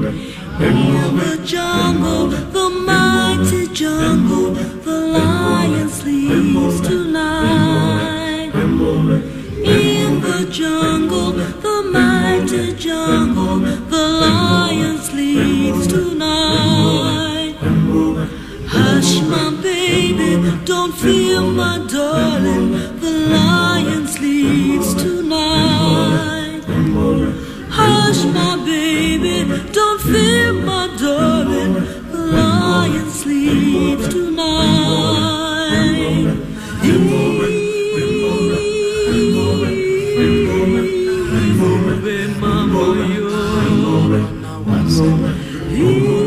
In the jungle, the mighty jungle, the lion sleeps tonight. In the jungle, the mighty jungle, the lion sleeps tonight. Hush, my baby, don't fear, my darling, the lion sleeps tonight. Hush, my baby, don't fear, my darling, the lion sleeps tonight. Mama,